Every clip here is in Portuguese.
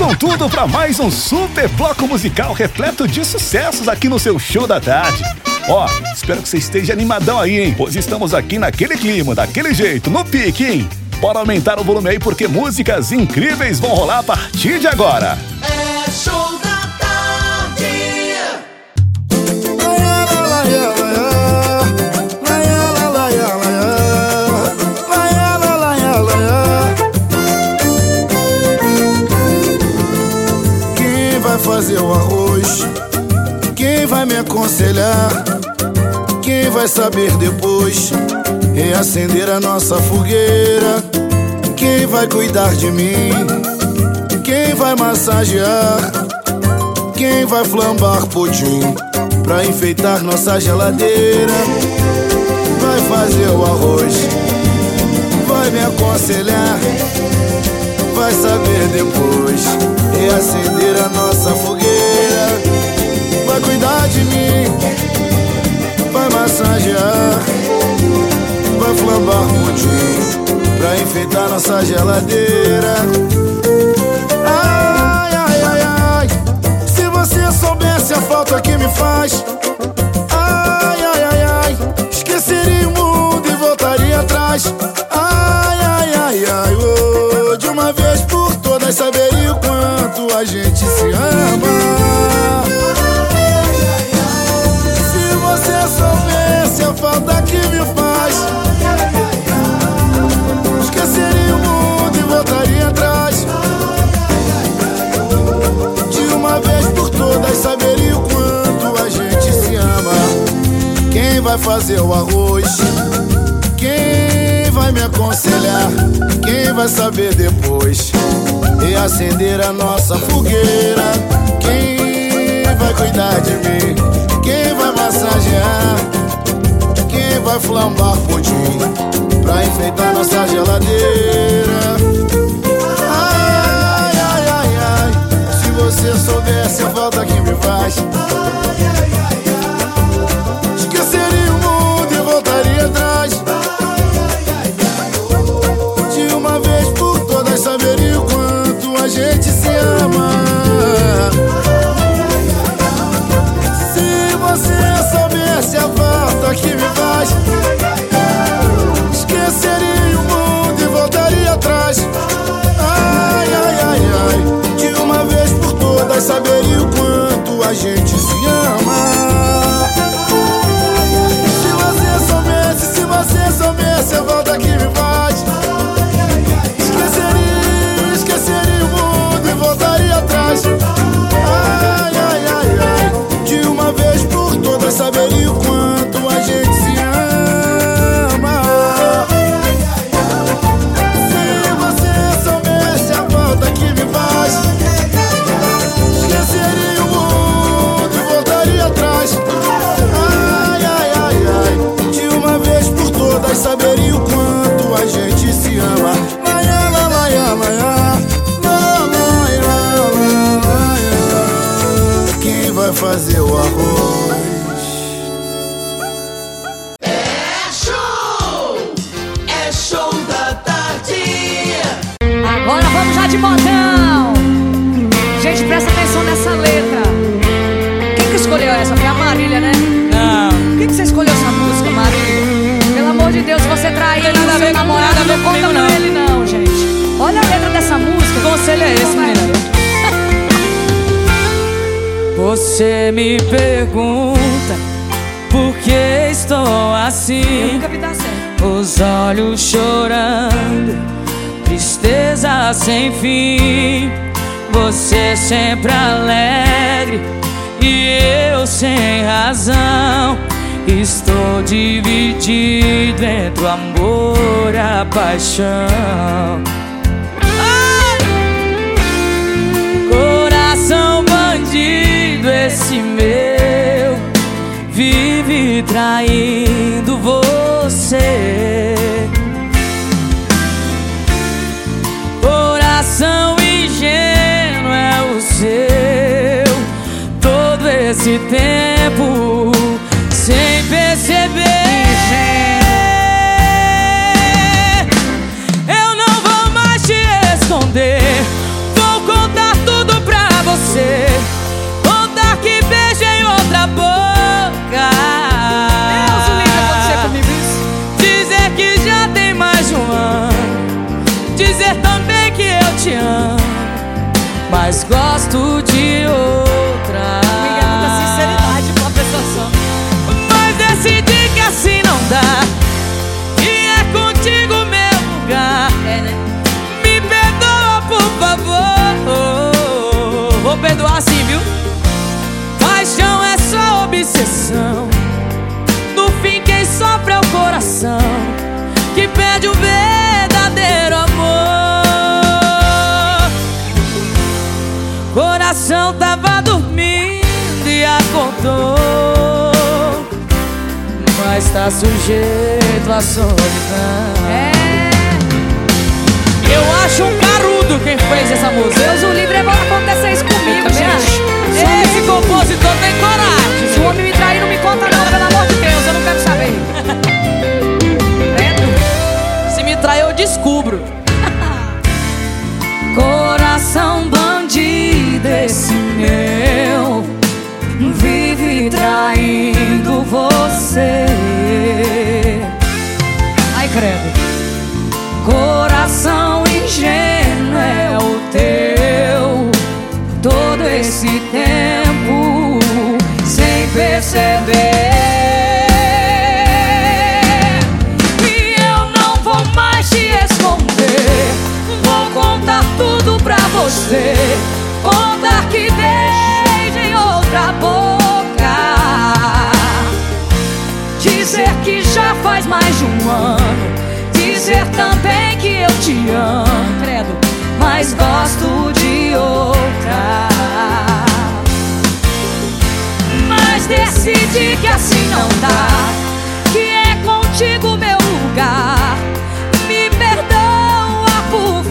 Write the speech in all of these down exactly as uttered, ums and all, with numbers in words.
com tudo para mais um super bloco musical repleto de sucessos aqui no seu show da tarde. Ó, espero que você esteja animadão aí, hein? Pois estamos aqui naquele clima, daquele jeito, no pique, hein? Bora aumentar o volume aí porque músicas incríveis vão rolar a partir de agora. É show da tarde. Quem vai fazer o arroz? Quem vai me aconselhar? Quem vai saber depois reacender a nossa fogueira? Quem vai cuidar de mim? Quem vai massagear? Quem vai flambar pudim pra enfeitar nossa geladeira? Vai fazer o arroz, vai me aconselhar, vai saber depois reacender a nossa fogueira. Vai cuidar de mim, vai massagear, vai flambar pudim pra enfeitar nossa geladeira. Ai, ai, ai, ai, se você soubesse a falta que me faz. Ai, ai, ai, ai, esqueceria o mundo e voltaria atrás. Ai, ai, ai, ai, oh, de uma vez por todas saberia o quanto a gente se ama. Se você soubesse a falta que me faz, esqueceria o mundo e voltaria atrás. De uma vez por todas saberia o quanto a gente se ama. Quem vai fazer o arroz? Quem vai me aconselhar? Quem vai saber depois reacender a nossa fogueira? Quem vai cuidar de mim? Quem vai massagear? Quem vai flambar pudim pra enfeitar nossa geladeira? Ai, ai, ai, ai, se você soubesse a falta que me faz, esqueceria o mundo e voltaria atrás. De uma vez por todas saberia o quanto a gente se ama. Se você soubesse a falta que me faz, esqueceria o mundo e voltaria atrás. Ai, ai, ai, ai, de uma vez por todas saberia o quanto a gente se ama. Se você soubesse, se você soubesse a falta que me faz, esqueceria, esqueceria o mundo e voltaria atrás. Ai, ai, ai, ai, de uma vez por todas saberia o quanto a gente se ama. Se você soubesse a falta que me faz, esqueceria o mundo e voltaria atrás. Ai, ai, ai, ai, de uma vez por todas saberia o quanto a gente se ama. Laia, la, laia, laia, la, laia, la, laia. Quem vai fazer o arroz? É show! É show da tarde. Agora vamos já de modão. Gente, presta atenção nessa letra. Quem que escolheu essa? Foi a Marília, né? Não, Por que, que você escolheu essa música, Marília? Pelo amor de Deus, você traiu Não tem nada a seu ver com- namorado, nada a ver não conta comigo, pra não. ele não, gente. Olha a letra dessa música. que conselho é esse, Vai. menina? Você me pergunta por que estou Eu assim, nunca vi dar certo. os olhos chorando, tristeza sem fim. Você sempre alegre e eu sem razão. Estou dividido entre o amor e a paixão. Ai! Coração bandido esse meu, vive traindo você. Coração ingênuo é o seu, todo esse tempo sem perceber. Eu não vou mais te esconder, vou contar tudo gosto de outra. Amiga, é muita sinceridade pra uma pessoa só. Mas decidi que assim não dá, e é contigo meu lugar. É, né? Me perdoa, por favor. Vou perdoar sim, viu? Paixão é só obsessão. No fim quem sofre é o coração, que perde o verdadeiro amor. Coração tava dormindo e acordou, mas tá sujeito à solidão. É. Eu acho um carudo quem fez essa música. Deus o livre, vai acontecer isso comigo, Também gente. acho. Se o homem Esse me- compositor tem coragem. Se o homem me trair, não me conta não, pelo amor de Deus, eu não quero saber. Credo. Se me trair eu descubro. Coração bandido esse meu, vive traindo você. Ai, credo. Coração ingênuo é o teu, todo esse tempo sem perceber. E eu não vou mais te esconder, vou contar tudo pra você. Contar que beijo em outra boca, dizer que já faz mais de um ano, dizer também que eu te amo, credo, mas gosto de outra. Mas decidi que assim não dá, que é contigo meu lugar. Me perdoa, por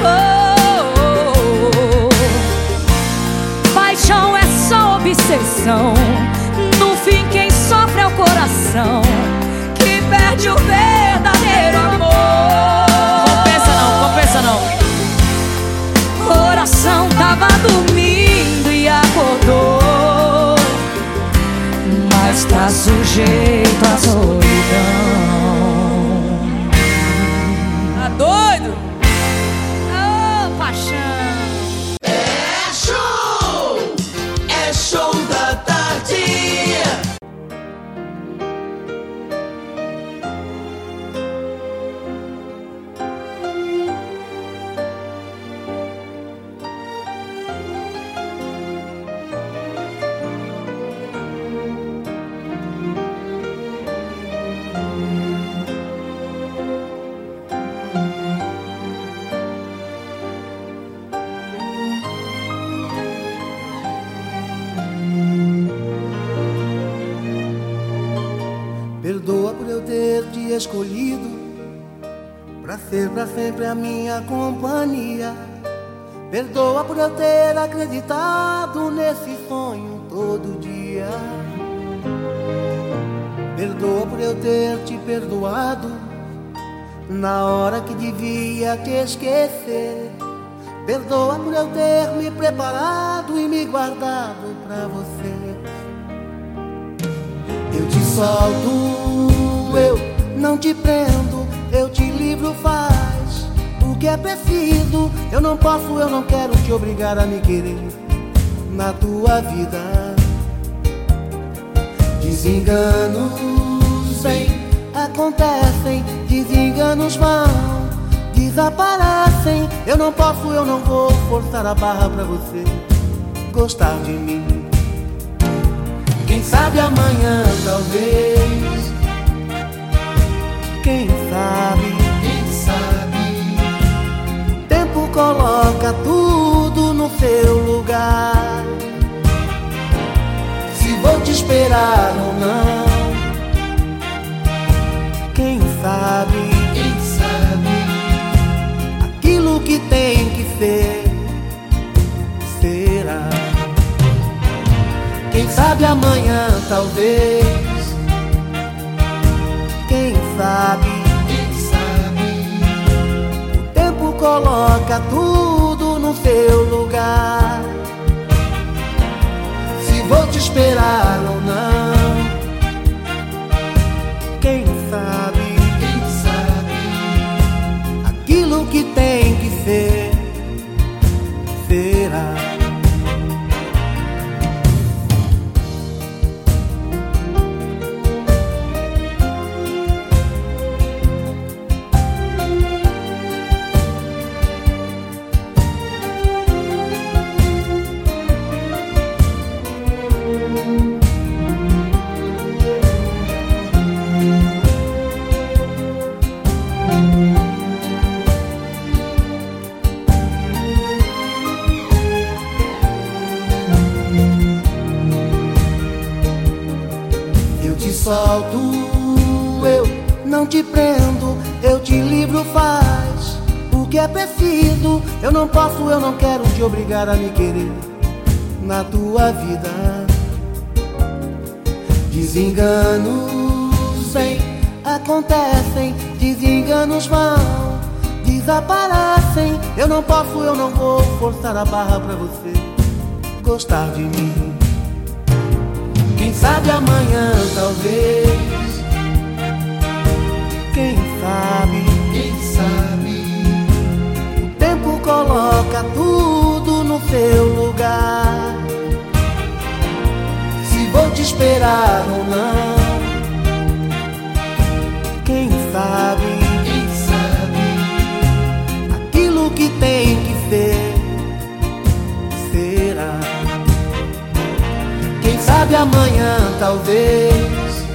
favor. Paixão é só obsessão. No fim quem sofre é o coração, que perde o verdadeiro amor. Compensa não, compensa não. Coração tava dormindo e acordou, mas tá sujeito à solidão. Tá doido? Oh, paixão. É show! É show da tarde! Perdoa por eu ter te escolhido pra ser pra sempre a minha companhia. Perdoa por eu ter acreditado nesse sonho todo dia. Perdoa por eu ter te perdoado na hora que devia te esquecer. Perdoa por eu ter me preparado e me guardado pra você. Eu te solto, eu não te prendo, eu te livro, faz o que é preciso. Eu não posso, eu não quero te obrigar a me querer na tua vida. Desenganos vêm, acontecem, desenganos vão, desaparecem. Eu não posso, eu não vou forçar a barra pra você gostar de mim. Quem sabe amanhã, talvez. Quem sabe, quem sabe. O tempo coloca tudo no seu lugar. Se vou te esperar ou não, quem sabe, quem sabe. Aquilo que tem que ser, será. Quem sabe amanhã, talvez. Quem sabe, quem sabe. O tempo coloca tudo no seu lugar. Se vou te esperar ou não, quem sabe, quem sabe. Aquilo que tem que ser, será. alto eu não te prendo, eu te livro, faz o que é preciso. Eu não posso, eu não quero te obrigar a me querer na tua vida. Desenganos vêm, acontecem, desenganos vão, desaparecem. Eu não posso, eu não vou forçar a barra pra você gostar de mim. Quem sabe amanhã, talvez. Quem sabe, quem sabe. O tempo coloca tudo no seu lugar. Se vou te esperar ou não, quem sabe, quem sabe. Aquilo que tem que ser, será. Quem sabe amanhã, talvez.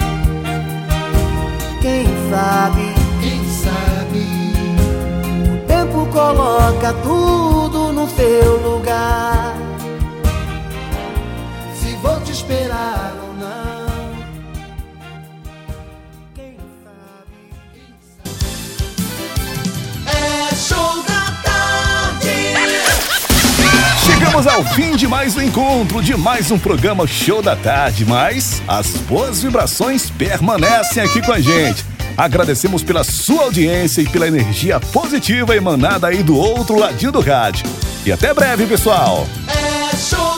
Quem sabe, quem sabe. O tempo coloca tudo no seu lugar. Se vou te esperar ou não, quem sabe, quem sabe. É show da tarde. Chegamos ao fim de mais um encontro, de mais um programa Show da Tarde, mas as boas vibrações permanecem aqui com a gente. Agradecemos pela sua audiência e pela energia positiva emanada aí do outro ladinho do rádio. E até breve, pessoal! É show